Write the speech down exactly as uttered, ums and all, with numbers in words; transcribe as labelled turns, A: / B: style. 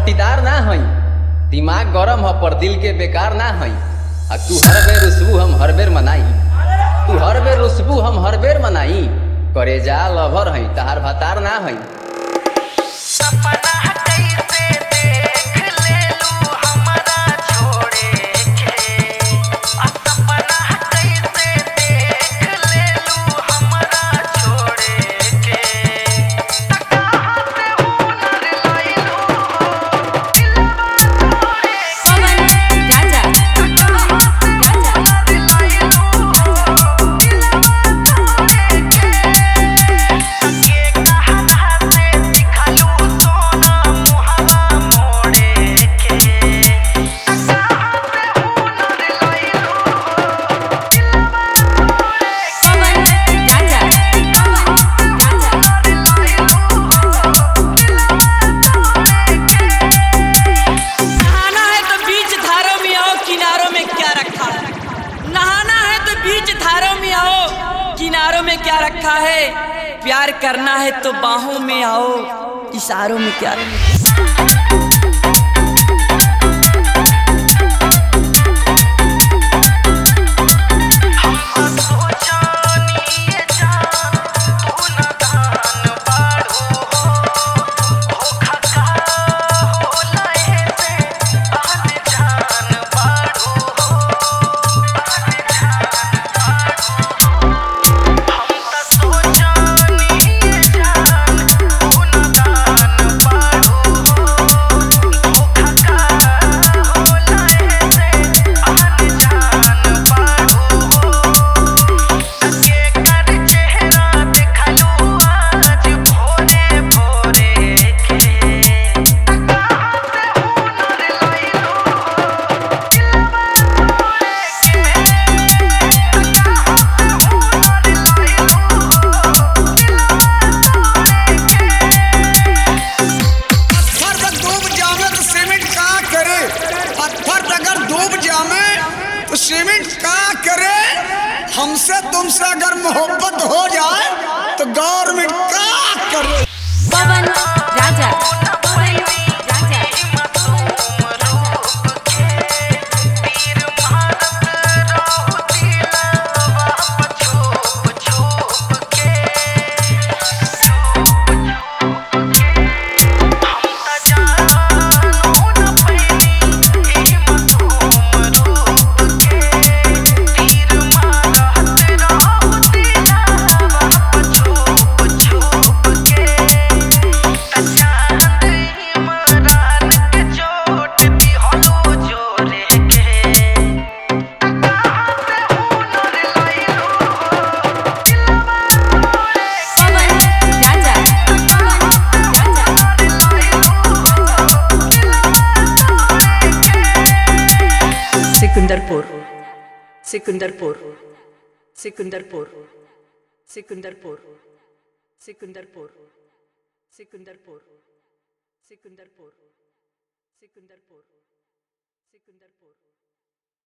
A: पट्टीदार ना हई, दिमाग गरम हो पर दिल के बेकार ना हई। आ तू हर बेर रुसबू हम हर बेर मनाई, तू हर बेर रुसबू हम हर बेर मनाई। करे जा लभर हई तहार भतार ना हई।
B: किनारों में क्या रखा है, प्यार करना है तो बाहों में आओ, इशारों में क्या
C: सीमेंट का करे। हमसे तुमसे अगर मोहब्बत हो जाए तो गवर्नमेंट का करे।
D: पवन राजा
B: सिकंदरपुर सिकंदरपुर सिकंदरपुर सिकंदरपुर सिकंदरपुर सिकंदरपुर सिकंदरपुर सिकंदरपुर सिकंदरपुर